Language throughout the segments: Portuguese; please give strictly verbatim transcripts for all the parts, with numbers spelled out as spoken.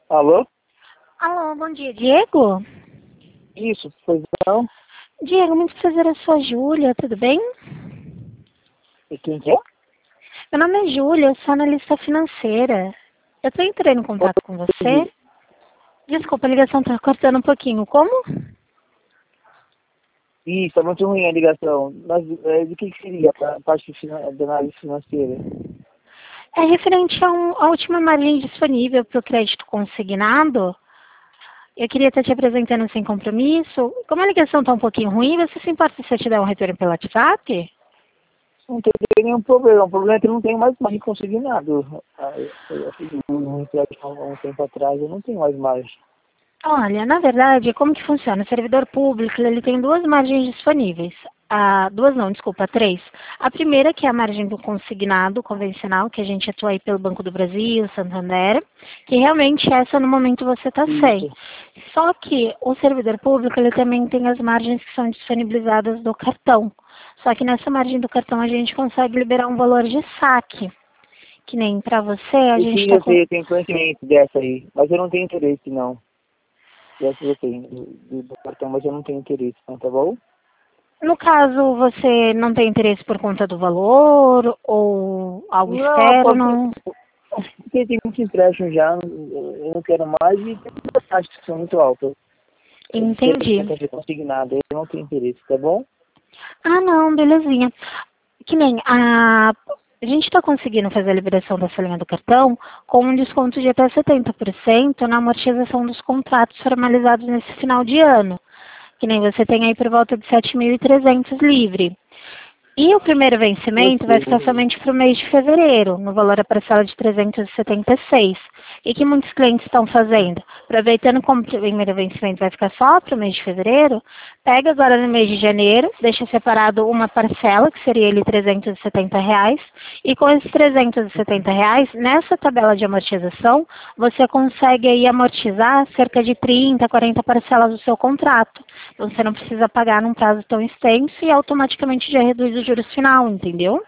Alô? Alô, bom dia, Diego? Isso, pois não? Diego, muito prazer, eu sou a Júlia, tudo bem? E quem que é? Meu nome é Júlia, eu sou analista financeira. Eu tô entrando em contato com você. Desculpa, a ligação tá cortando um pouquinho. Como? Isso, tá muito ruim a ligação. Mas é, de que que seria a parte finan- da análise financeira? É referente a um- à última margem disponível para o crédito consignado. Eu queria estar te apresentando sem compromisso. Como a ligação tá um pouquinho ruim, você se importa se eu te der um retorno pelo WhatsApp? Não tem nenhum problema. O problema é que eu não tenho mais margem consignado. Ah, Eu eu fiz um empréstimo há um tempo atrás, eu não tenho mais margem. Olha, na verdade, como que funciona? O servidor público, ele tem duas margens disponíveis. Ah, duas não, desculpa, três. A primeira, que é a margem do consignado convencional, que a gente atua aí pelo Banco do Brasil, Santander, que realmente essa no momento você está sem. Isso. Só que o servidor público, ele também tem as margens que são disponibilizadas do cartão. Só que nessa margem do cartão a gente consegue liberar um valor de saque. Que nem para você, a E gente sim, está eu com... sei, eu tenho conhecimento dessa aí. Mas eu não tenho interesse, não. Dessa eu tenho, do, do cartão, mas eu não tenho interesse, não, tá bom? No caso, você não tem interesse por conta do valor ou algo Não, porque externo? porque tem muitos empréstimos já, eu não quero mais e tem muitas taxas que são muito altas. É diferente da Entendi. taxa consignada, eu não tenho interesse, tá bom? Ah, não, belezinha. Que nem a... A gente está conseguindo fazer a liberação dessa linha do cartão com um desconto de até setenta por cento na amortização dos contratos formalizados nesse final de ano. Que nem você tem aí por volta de sete mil e trezentos livre. E o primeiro Eu vencimento vai ficar sei. somente para o mês de fevereiro, no valor da parcela de trezentos e setenta e seis. E que muitos clientes estão fazendo? Aproveitando como o primeiro vencimento vai ficar só para o mês de fevereiro, pega agora no mês de janeiro, deixa separado uma parcela, que seria ele trezentos e setenta reais, e com esses trezentos e setenta reais, nessa tabela de amortização, você consegue aí amortizar cerca de trinta, quarenta parcelas do seu contrato. Então, você não precisa pagar num prazo tão extenso e automaticamente já reduz o juros final, entendeu?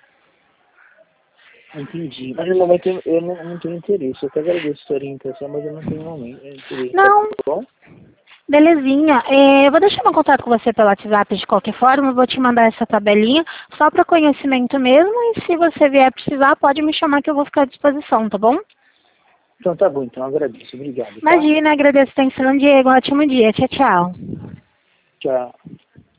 Entendi. Mas no momento eu, eu não, não tenho interesse. Eu até agradeço a sua orientação, mas eu não tenho momento, é, interesse, tá Não, bom? belezinha. É, eu vou deixar meu contato com você pelo WhatsApp de qualquer forma, eu vou te mandar essa tabelinha só para conhecimento mesmo e se você vier precisar, pode me chamar que eu vou ficar à disposição, tá bom? Então tá bom, então agradeço. Obrigado, tá? Imagina, agradeço a atenção, Diego. Ótimo dia. Tchau, tchau. Tchau.